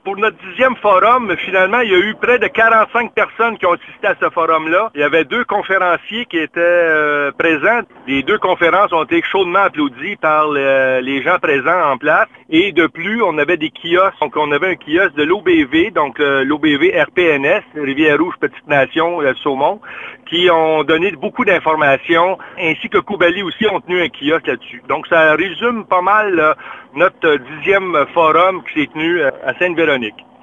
Pour notre 10e forum, finalement, il y a eu près de 45 personnes qui ont assisté à ce forum-là. Il y avait 2 conférenciers qui étaient présents. Les 2 conférences ont été chaudement applaudies par les gens présents en place. Et de plus, on avait des kiosques. Donc, on avait un kiosque de l'OBV, donc l'OBV RPNS, Rivière-Rouge, Petite Nation, Saumon, qui ont donné beaucoup d'informations, ainsi que Koubali aussi ont tenu un kiosque là-dessus. Donc, ça résume pas mal notre 10e forum qui s'est tenu à Sainte-Véronique.